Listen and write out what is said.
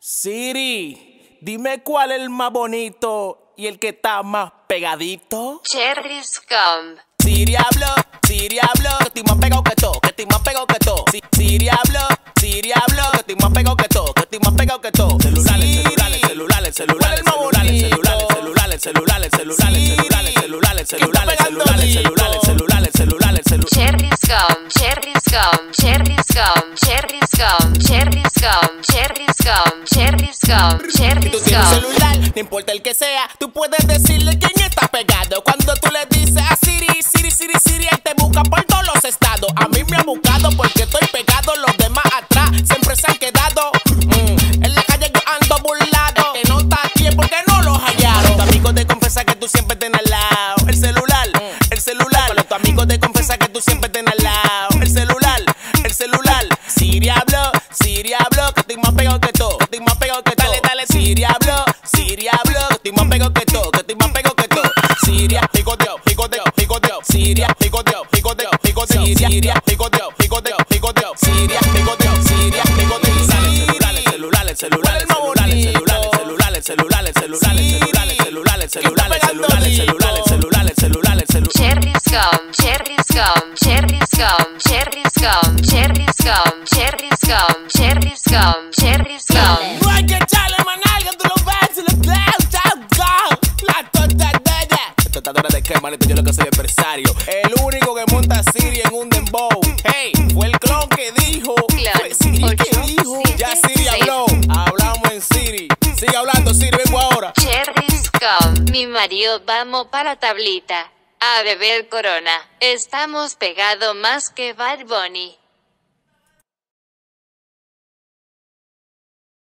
Siri, dime cuál es el más bonito y el que está más pegadito. Cherry Scum. Siri habló, que estoy más pegado que todo, que estoy más pegado que todo. Siri habló, que estoy más pegado que todo, que estoy más pegado que todo. Celulares, celulares, celulares, celulares, celulares, celulares, celulares, celulares, celulares, celulares, celulares, celulares, celulares, celulares, celulares, celulares. Cherry Scum, Cherry Scum, Cherry Scum, Cherry Scum, Cherry Scum, Cherry Scum, Cherry Scum, Cherry Tú tienes un Scum. celular, no importa el que sea, tú puedes decirle quién está pegado. Cuando tú le dices a Siri, Siri, él te busca por todos los estados. A mí me ha buscado porque estoy pegado, los demás atrás siempre se han quedado. En la calle yo ando burlado, que no está aquí es porque no lo hallaron. Tu amigo te confiesa que tú siempre tienes al lado el celular, el celular. Tu amigo te confiesa que tú siempre tienes al lado el celular, el celular. Siri habló, que estoy más pegado que todo, que estoy más pegado que todo. Dale, Siri habló, que estoy más pegado que todo, que estoy más pegado que todo. Siri, picoteo, Siri, picoteo, Siri, picoteo, Siri, picoteo, celulares, celulares, celulares, celulares, celulares, celulares, celulares, celulares, celulares, celulares, celulares. Cherry Scum, Cherry Scum, Cherry Scum, Cherry Scum, Cherry Scum, Cherry Scum, Cherry Scum, Cherry Scum. No hay que echarle manalga, tú lo ves, la totadora de qué, manito, yo lo que soy empresario. El único que monta a Siri en un dembow. Hey, fue el clon que dijo. Fue Siri que dijo. Ya Siri habló. Hablamos en Siri. Sigue hablando, Siri, vengo ahora. Cherry Scum. Mi marido, vamos para tablita a beber Corona. Estamos pegados más que Bad Bunny.